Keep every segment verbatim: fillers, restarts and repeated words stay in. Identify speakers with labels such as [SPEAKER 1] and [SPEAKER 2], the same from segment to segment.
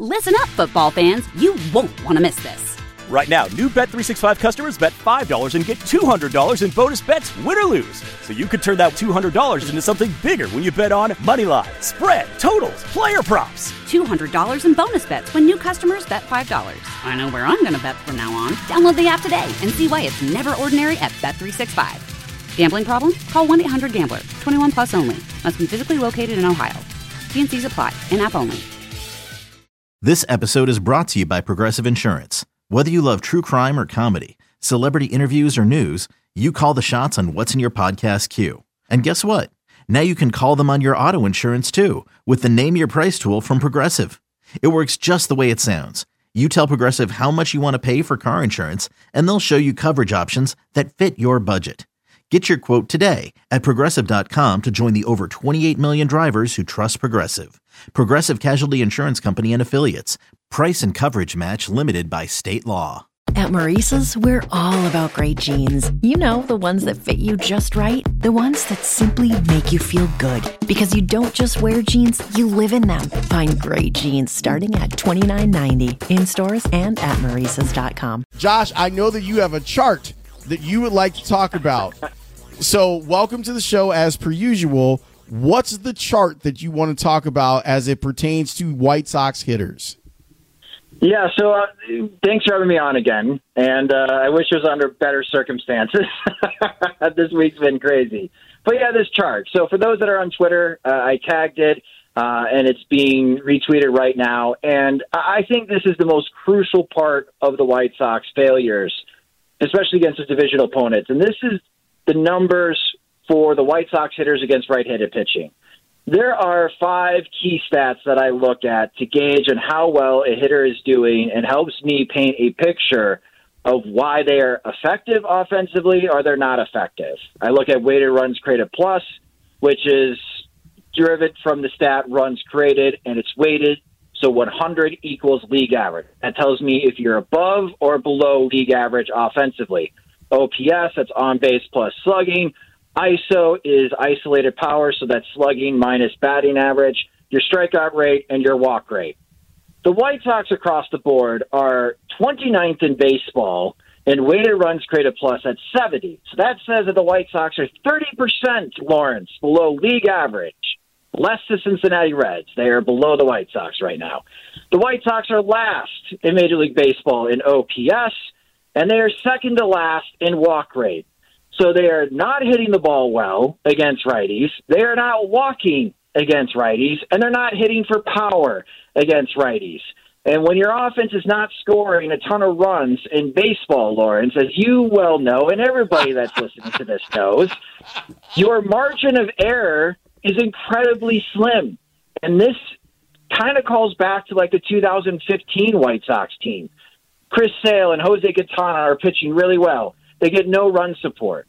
[SPEAKER 1] Listen up, football fans. You won't want to miss this.
[SPEAKER 2] Right now, new Bet three sixty-five customers bet five dollars and get two hundred dollars in bonus bets, win or lose. So you could turn that two hundred dollars into something bigger when you bet on money line, spread, totals, player props.
[SPEAKER 1] two hundred dollars in bonus bets when new customers bet five dollars. I know where I'm going to bet from now on. Download the app today and see why it's never ordinary at Bet three sixty-five. Gambling problem? Call one eight hundred gambler. twenty-one plus only. Must be physically located in Ohio. T and C's apply. In-app only.
[SPEAKER 3] This episode is brought to you by Progressive Insurance. Whether you love true crime or comedy, celebrity interviews or news, you call the shots on what's in your podcast queue. And guess what? Now you can call them on your auto insurance too with the Name Your Price tool from Progressive. It works just the way it sounds. You tell Progressive how much you want to pay for car insurance, and they'll show you coverage options that fit your budget. Get your quote today at Progressive dot com to join the over twenty-eight million drivers who trust Progressive. Progressive Casualty Insurance Company and Affiliates. Price and coverage match limited by state law.
[SPEAKER 4] At Maurice's, we're all about great jeans. You know, the ones that fit you just right. The ones that simply make you feel good. Because you don't just wear jeans, you live in them. Find great jeans starting at twenty-nine ninety in stores and at Maurice's dot com.
[SPEAKER 5] Josh, I know that you have a chart that you would like to talk about. So welcome to the show as per usual. What's the chart that you want to talk about as it pertains to White Sox hitters?
[SPEAKER 6] Yeah, so uh, thanks for having me on again. And uh, I wish it was under better circumstances. This week's been crazy. But yeah, this chart. So for those that are on Twitter, uh, I tagged it, uh, and it's being retweeted right now. And I think this is the most crucial part of the White Sox failures, especially against the divisional opponents. And this is the numbers for the White Sox hitters against right-handed pitching. There are five key stats that I look at to gauge on how well a hitter is doing and helps me paint a picture of why they are effective offensively or they're not effective. I look at weighted runs created plus, which is derived from the stat runs created, and it's weighted. So one hundred equals league average. That tells me if you're above or below league average offensively. O P S, that's on base plus slugging. I S O is isolated power, so that's slugging minus batting average, your strikeout rate, and your walk rate. The White Sox across the board are twenty-ninth in baseball, and weighted runs created plus at seventy. So that says that the White Sox are thirty percent, Lawrence, below league average. Less the Cincinnati Reds. They are below the White Sox right now. The White Sox are last in Major League Baseball in O P S, and they are second to last in walk rate. So they are not hitting the ball well against righties. They are not walking against righties, and they're not hitting for power against righties. And when your offense is not scoring a ton of runs in baseball, Lawrence, as you well know, and everybody that's listening to this knows, your margin of error is incredibly slim. And this kind of calls back to like the two thousand fifteen White Sox team. Chris Sale and Jose Quintana are pitching really well. They get no run support.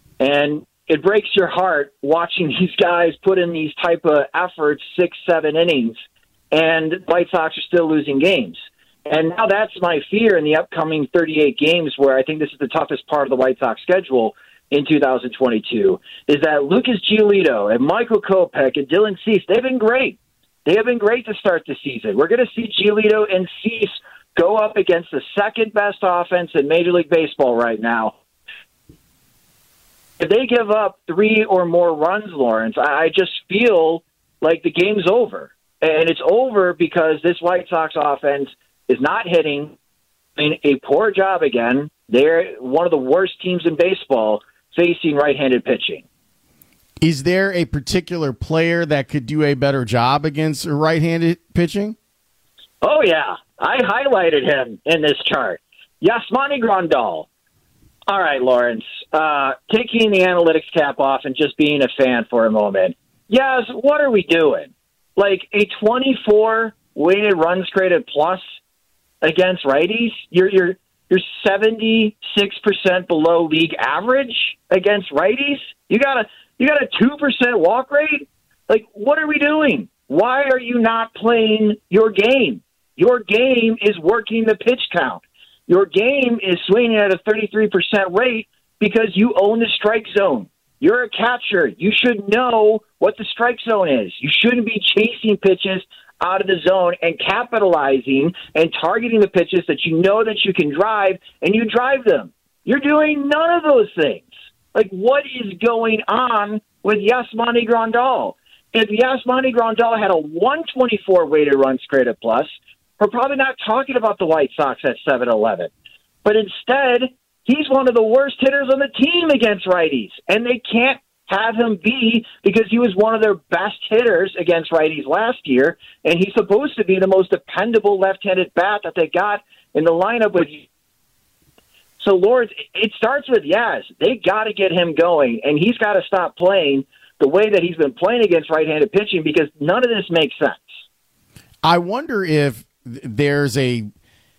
[SPEAKER 6] And it breaks your heart watching these guys put in these type of efforts, six, seven innings, and the White Sox are still losing games. And now that's my fear in the upcoming thirty-eight games, where I think this is the toughest part of the White Sox schedule in two thousand twenty-two, is that Lucas Giolito and Michael Kopech and Dylan Cease, they've been great. They have been great to start the season. We're going to see Giolito and Cease go up against the second-best offense in Major League Baseball right now. If they give up three or more runs, Lawrence, I just feel like the game's over. And it's over because this White Sox offense is not hitting. I mean, a poor job again. They're one of the worst teams in baseball facing right-handed pitching.
[SPEAKER 5] Is there a particular player that could do a better job against right-handed pitching?
[SPEAKER 6] Oh, yeah. I highlighted him in this chart. Yasmani Grandal. All right, Lawrence, uh, taking the analytics cap off and just being a fan for a moment. Yes, what are we doing? Like a twenty-four weighted runs created plus against righties? You're you're you're seventy-six percent below league average against righties? You got a you got a two percent walk rate? Like, what are we doing? Why are you not playing your game? Your game is working the pitch count. Your game is swinging at a thirty-three percent rate because you own the strike zone. You're a catcher. You should know what the strike zone is. You shouldn't be chasing pitches out of the zone and capitalizing and targeting the pitches that you know that you can drive, and you drive them. You're doing none of those things. Like, what is going on with Yasmani Grandal? If Yasmani Grandal had a one twenty-four weighted runs created plus, we're probably not talking about the White Sox at seven eleven. But instead, he's one of the worst hitters on the team against righties, and they can't have him be because he was one of their best hitters against righties last year, and he's supposed to be the most dependable left-handed bat that they got in the lineup with. So, Lawrence, it starts with Yaz. They got to get him going, and he's got to stop playing the way that he's been playing against right-handed pitching because none of this makes sense.
[SPEAKER 5] I wonder if there's a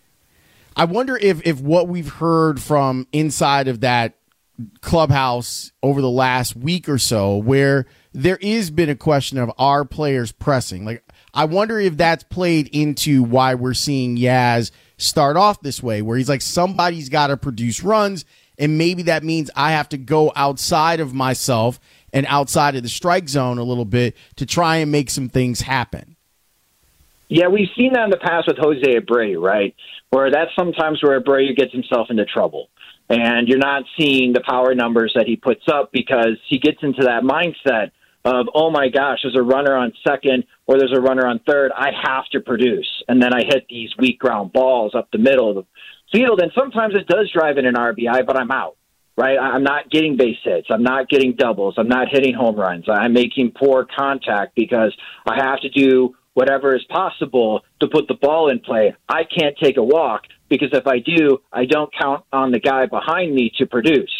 [SPEAKER 5] – I wonder if, if what we've heard from inside of that clubhouse over the last week or so where there is been a question of our players pressing. Like, I wonder if that's played into why we're seeing Yaz start off this way, where he's like, somebody's got to produce runs, and maybe that means I have to go outside of myself and outside of the strike zone a little bit to try and make some things happen.
[SPEAKER 6] Yeah, we've seen that in the past with Jose Abreu, right? Where that's sometimes where Abreu gets himself into trouble. And you're not seeing the power numbers that he puts up because he gets into that mindset of, oh my gosh, there's a runner on second or there's a runner on third. I have to produce. And then I hit these weak ground balls up the middle of the field. And sometimes it does drive in an R B I, but I'm out, right? I'm not getting base hits. I'm not getting doubles. I'm not hitting home runs. I'm making poor contact because I have to do whatever is possible to put the ball in play. I can't take a walk because if I do, I don't count on the guy behind me to produce.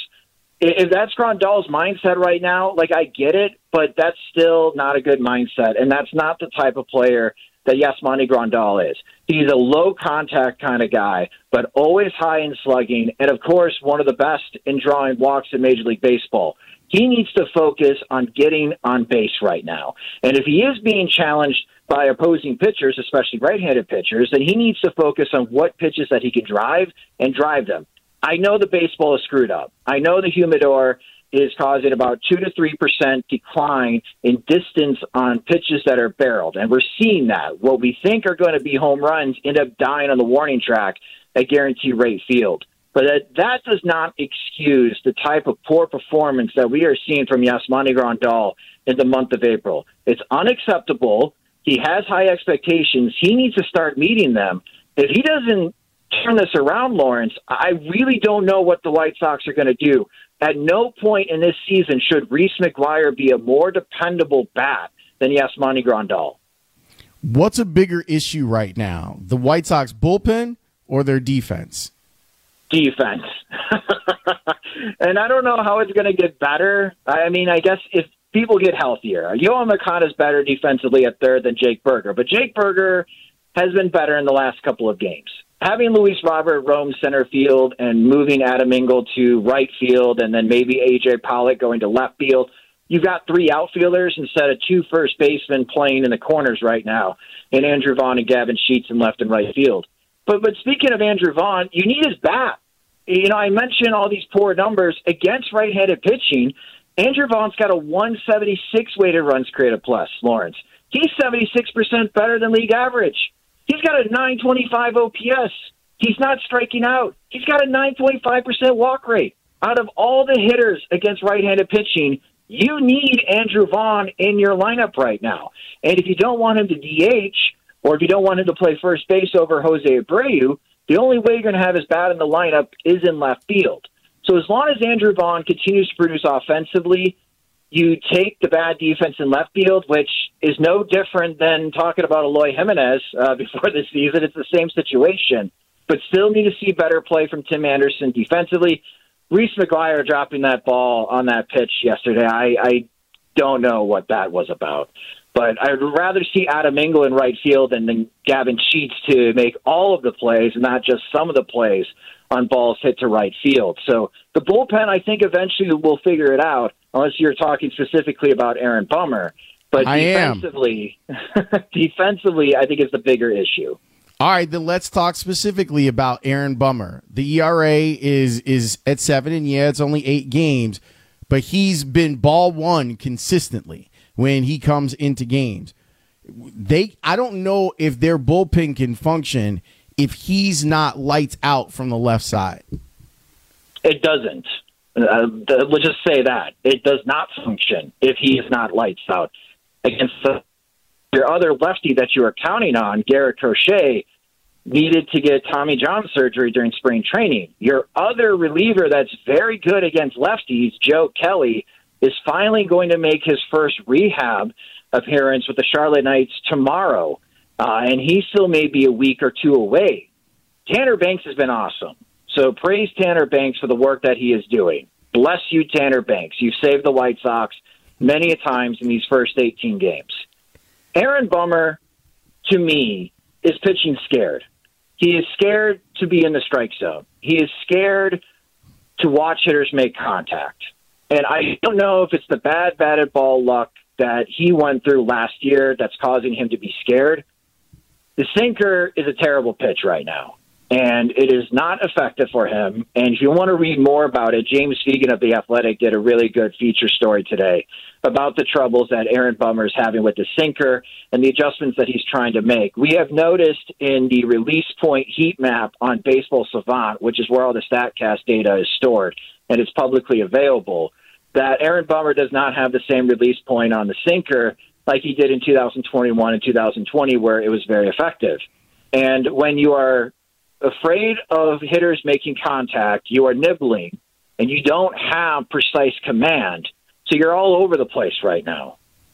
[SPEAKER 6] If that's Grandal's mindset right now, like, I get it, but that's still not a good mindset, and that's not the type of player that Yasmani Grandal is. He's a low-contact kind of guy, but always high in slugging, and, of course, one of the best in drawing walks in Major League Baseball. He needs to focus on getting on base right now, and if he is being challenged by opposing pitchers, especially right-handed pitchers, then he needs to focus on what pitches that he can drive and drive them. I know the baseball is screwed up. I know the humidor is causing about two to three percent decline in distance on pitches that are barreled, and we're seeing that. What we think are going to be home runs end up dying on the warning track at Guarantee Rate Field. But that, that does not excuse the type of poor performance that we are seeing from Yasmani Grandal in the month of April. It's unacceptable. He has high expectations. He needs to start meeting them. If he doesn't turn this around, Lawrence, I really don't know what the White Sox are going to do. At no point in this season should Reese McGuire be a more dependable bat than Yasmani Grandal.
[SPEAKER 5] What's a bigger issue right now, the White Sox bullpen or their defense?
[SPEAKER 6] Defense. And I don't know how it's going to get better. I mean, I guess if people get healthier, Yohan Moncada is better defensively at third than Jake Burger, but Jake Burger has been better in the last couple of games. Having Luis Robert roam center field and moving Adam Engel to right field and then maybe A J Pollock going to left field, you've got three outfielders instead of two first basemen playing in the corners right now, in Andrew Vaughn and Gavin Sheets in left and right field. But but speaking of Andrew Vaughn, you need his bat. You know, I mentioned all these poor numbers against right-handed pitching. Andrew Vaughn's got a one seventy-six weighted runs created plus, Lawrence. He's seventy-six percent better than league average. He's got a nine twenty-five O P S. He's not striking out. He's got a nine point five percent walk rate. Out of all the hitters against right-handed pitching, you need Andrew Vaughn in your lineup right now. And if you don't want him to D H, or if you don't want him to play first base over Jose Abreu, the only way you're going to have his bat in the lineup is in left field. So as long as Andrew Vaughn continues to produce offensively, you take the bad defense in left field, which is no different than talking about Eloy Jimenez uh, before this season. It's the same situation, but still need to see better play from Tim Anderson defensively. Reese McGuire dropping that ball on that pitch yesterday, I, I don't know what that was about. But I'd rather see Adam Engel in right field and then Gavin Sheets to make all of the plays and not just some of the plays on balls hit to right field. So the bullpen, I think, eventually will figure it out, unless you're talking specifically about Aaron Bummer. But
[SPEAKER 5] I
[SPEAKER 6] defensively, defensively, I think is the bigger issue.
[SPEAKER 5] All right, then let's talk specifically about Aaron Bummer. The E R A is is at seven, and yeah, it's only eight games, but he's been ball one consistently when he comes into games. they I don't know if their bullpen can function if he's not lights out from the left side.
[SPEAKER 6] It doesn't. Uh, the, let's just say that. It does not function if he is not lights out. Against the, your other lefty that you were counting on, Garrett Crochet, needed to get Tommy John surgery during spring training. Your other reliever that's very good against lefties, Joe Kelly, is finally going to make his first rehab appearance with the Charlotte Knights tomorrow, uh, and he still may be a week or two away. Tanner Banks has been awesome. So praise Tanner Banks for the work that he is doing. Bless you, Tanner Banks. You've saved the White Sox many a times in these first eighteen games. Aaron Bummer, to me, is pitching scared. He is scared to be in the strike zone. He is scared to watch hitters make contact. And I don't know if it's the bad batted ball luck that he went through last year that's causing him to be scared. The sinker is a terrible pitch right now, and it is not effective for him. And if you want to read more about it, James Fegan of The Athletic did a really good feature story today about the troubles that Aaron Bummer is having with the sinker and the adjustments that he's trying to make. We have noticed in the release point heat map on Baseball Savant, which is where all the StatCast data is stored, and it's publicly available, that Aaron Bummer does not have the same release point on the sinker like he did in two thousand twenty-one and two thousand twenty, where it was very effective. And when you are afraid of hitters making contact, you are nibbling, and you don't have precise command, so you're all over the place right now.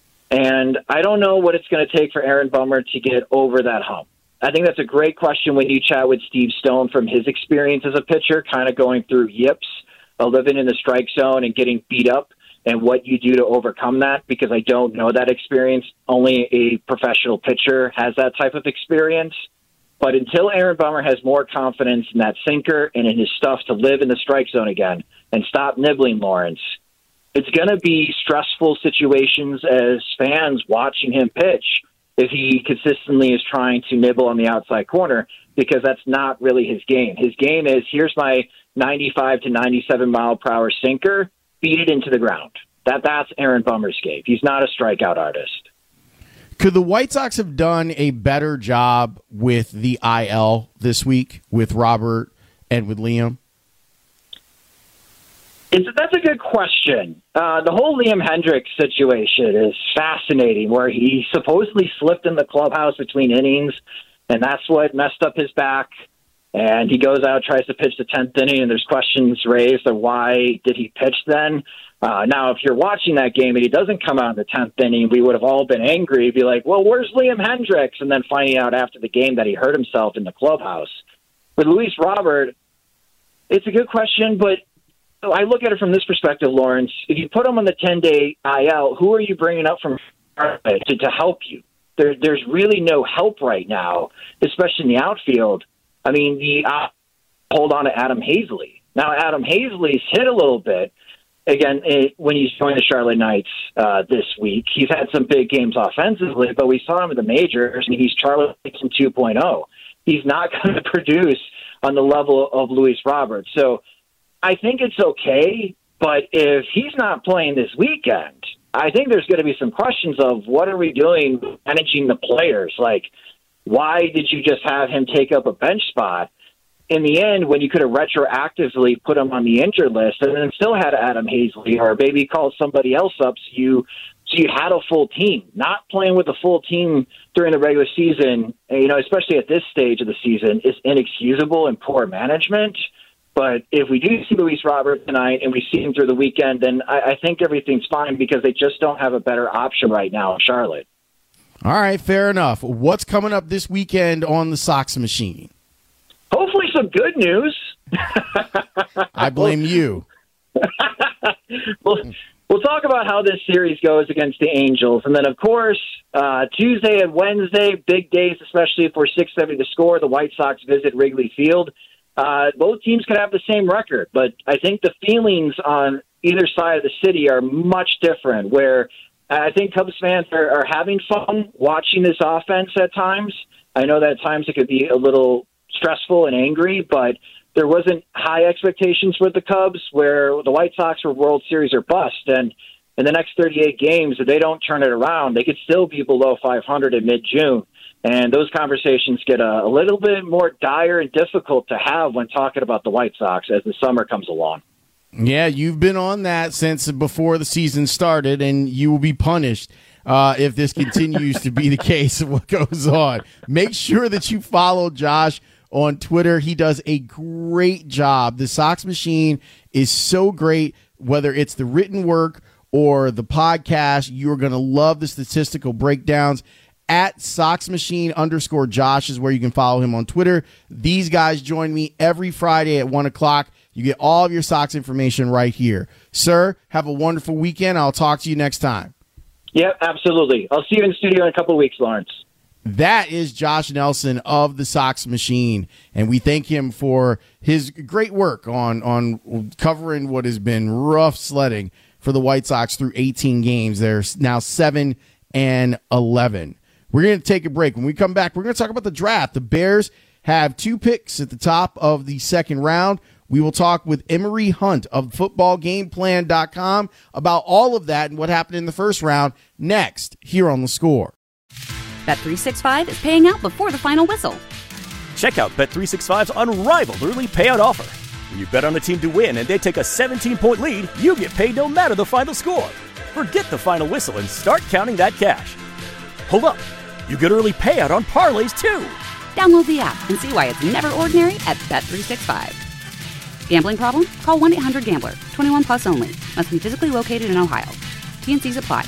[SPEAKER 6] And I don't know what it's going to take for Aaron Bummer to get over that hump. I think that's a great question when you chat with Steve Stone from his experience as a pitcher, kind of going through yips, uh, living in the strike zone and getting beat up, and what you do to overcome that, because I don't know that experience. Only a professional pitcher has that type of experience. But until Aaron Bummer has more confidence in that sinker and in his stuff to live in the strike zone again and stop nibbling, Lawrence, it's going to be stressful situations as fans watching him pitch if he consistently is trying to nibble on the outside corner, because that's not really his game. His game is, here's my ninety-five to ninety-seven mile per hour sinker, beat it into the ground. That That's Aaron Bummer's game. He's not a strikeout artist.
[SPEAKER 5] Could the White Sox have done a better job with the I L this week with Robert and with Liam?
[SPEAKER 6] It's, that's a good question. Uh, the whole Liam Hendriks situation is fascinating, where he supposedly slipped in the clubhouse between innings, and that's what messed up his back. And he goes out, tries to pitch the tenth inning, and there's questions raised of why did he pitch then? Uh, now, if you're watching that game and he doesn't come out in the tenth inning, we would have all been angry, be like, well, where's Liam Hendriks? And then finding out after the game that he hurt himself in the clubhouse. With Luis Robert, it's a good question, but I look at it from this perspective, Lawrence. If you put him on the ten-day I L, who are you bringing up from to, to help you? There, there's really no help right now, especially in the outfield. I mean, the uh, hold on to Adam Hazley. Now, Adam Hazley's hit a little bit. Again, it, when he's joined the Charlotte Knights uh, this week, he's had some big games offensively, but we saw him in the majors, and he's Charlotte Nixon two point oh. He's not going to produce on the level of Luis Robert. So I think it's okay, but if he's not playing this weekend, I think there's going to be some questions of what are we doing managing the players? Like, why did you just have him take up a bench spot? In the end, when you could have retroactively put him on the injured list and then still had Adam Hazley, or maybe called somebody else up so you so you had a full team. Not playing with a full team during the regular season, you know, especially at this stage of the season, is inexcusable and poor management. But if we do see Luis Robert tonight and we see him through the weekend, then I, I think everything's fine, because they just don't have a better option right now in Charlotte.
[SPEAKER 5] All right, fair enough. What's coming up this weekend on the Sox machine?
[SPEAKER 6] Hopefully some good news.
[SPEAKER 5] I blame you.
[SPEAKER 6] we'll, we'll talk about how this series goes against the Angels. And then, of course, uh, Tuesday and Wednesday, big days, especially for six seventy to score. The White Sox visit Wrigley Field. Uh, both teams could have the same record, but I think the feelings on either side of the city are much different, where I think Cubs fans are, are having fun watching this offense at times. I know that at times it could be a little stressful and angry, but there wasn't high expectations with the Cubs, where the White Sox were World Series or bust. And in the next thirty-eight games, if they don't turn it around, they could still be below five hundred in mid-June. And those conversations get a, a little bit more dire and difficult to have when talking about the White Sox as the summer comes along.
[SPEAKER 5] Yeah, you've been on that since before the season started, and you will be punished uh, if this continues to be the case of what goes on. Make sure that you follow Josh on Twitter. He does a great job. The Sox Machine is so great, whether it's the written work or the podcast. You're going to love the statistical breakdowns. At Sox Machine underscore Josh is where you can follow him on Twitter. These guys join me every Friday at one o'clock. You get all of your Sox information right here. Sir, have a wonderful weekend. I'll talk to you next time.
[SPEAKER 6] Yeah, absolutely. I'll see you in the studio in a couple of weeks, Lawrence.
[SPEAKER 5] That is Josh Nelson of the Sox Machine, and we thank him for his great work on, on covering what has been rough sledding for the White Sox through eighteen games. They're now seven and eleven. We're going to take a break. When we come back, we're going to talk about the draft. The Bears have two picks at the top of the second round. We will talk with Emery Hunt of football game plan dot com about all of that and what happened in the first round next here on The Score.
[SPEAKER 1] Bet three sixty-five is paying out before the final whistle.
[SPEAKER 2] Check out Bet three sixty-five's unrivaled early payout offer. When you bet on a team to win and they take a seventeen-point lead, you get paid no matter the final score. Forget the final whistle and start counting that cash. Hold up. You get early payout on parlays, too.
[SPEAKER 1] Download the app and see why it's never ordinary at Bet three sixty-five. Gambling problem? Call one eight hundred gambler. twenty-one plus only. Must be physically located in Ohio. T N Cs apply.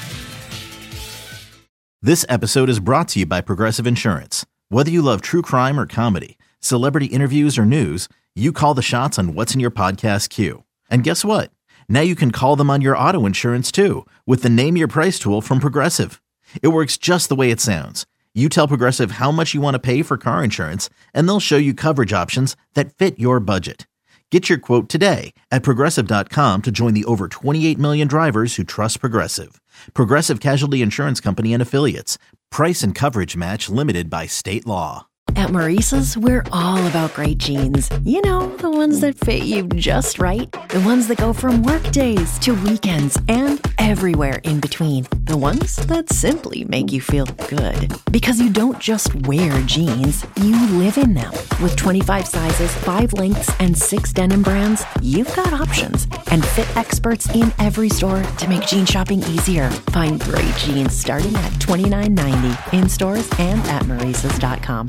[SPEAKER 3] This episode is brought to you by Progressive Insurance. Whether you love true crime or comedy, celebrity interviews or news, you call the shots on what's in your podcast queue. And guess what? Now you can call them on your auto insurance, too, with the Name Your Price tool from Progressive. It works just the way it sounds. You tell Progressive how much you want to pay for car insurance, and they'll show you coverage options that fit your budget. Get your quote today at Progressive dot com to join the over twenty-eight million drivers who trust Progressive. Progressive Casualty Insurance Company and Affiliates. Price and coverage match limited by state law.
[SPEAKER 4] At Maurice's, we're all about great jeans. You know, the ones that fit you just right. The ones that go from work days to weekends and everywhere in between. The ones that simply make you feel good. Because you don't just wear jeans, you live in them. With twenty-five sizes, five lengths, and six denim brands, you've got options. And fit experts in every store to make jean shopping easier. Find great jeans starting at twenty-nine ninety in stores and at Maurice's dot com.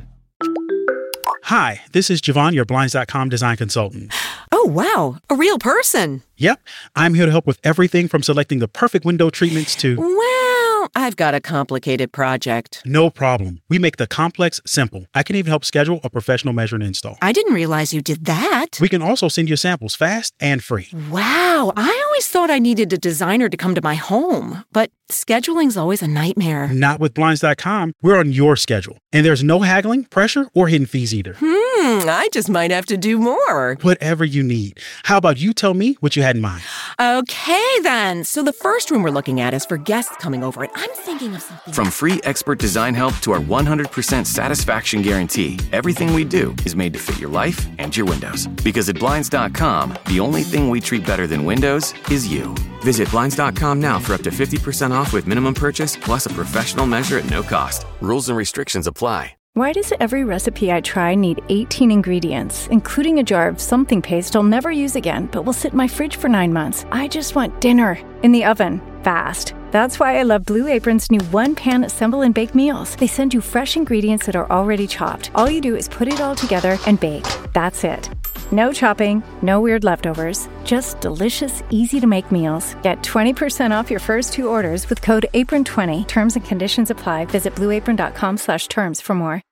[SPEAKER 7] Hi, this is Javon, your Blinds dot com design consultant.
[SPEAKER 8] Oh, wow. A real person.
[SPEAKER 7] Yep. I'm here to help with everything from selecting the perfect window treatments to...
[SPEAKER 8] Well, I've got a complicated project.
[SPEAKER 7] No problem. We make the complex simple. I can even help schedule a professional measure and install.
[SPEAKER 8] I didn't realize you did that.
[SPEAKER 7] We can also send you samples fast and free.
[SPEAKER 8] Wow. I always thought I needed a designer to come to my home, but scheduling's always a nightmare.
[SPEAKER 7] Not with Blinds dot com. We're on your schedule. And there's no haggling, pressure, or hidden fees either.
[SPEAKER 8] Hmm, I just might have to do more.
[SPEAKER 7] Whatever you need. How about you tell me what you had in mind?
[SPEAKER 8] Okay, then. So the first room we're looking at is for guests coming over, and I'm thinking of something...
[SPEAKER 9] From free expert design help to our one hundred percent satisfaction guarantee, everything we do is made to fit your life and your windows. Because at Blinds dot com, the only thing we treat better than windows is you. Visit Blinds dot com now for up to fifty percent off with minimum purchase plus a professional measure at no cost. Rules and restrictions apply.
[SPEAKER 10] Why does every recipe I try need eighteen ingredients, including a jar of something paste I'll never use again, but will sit in my fridge for nine months? I just want dinner in the oven, fast. That's why I love Blue Apron's new one-pan assemble and bake meals. They send you fresh ingredients that are already chopped. All you do is put it all together and bake. That's it. No chopping, no weird leftovers, just delicious, easy-to-make meals. Get twenty percent off your first two orders with code apron twenty. Terms and conditions apply. Visit blue apron dot com slash terms for more.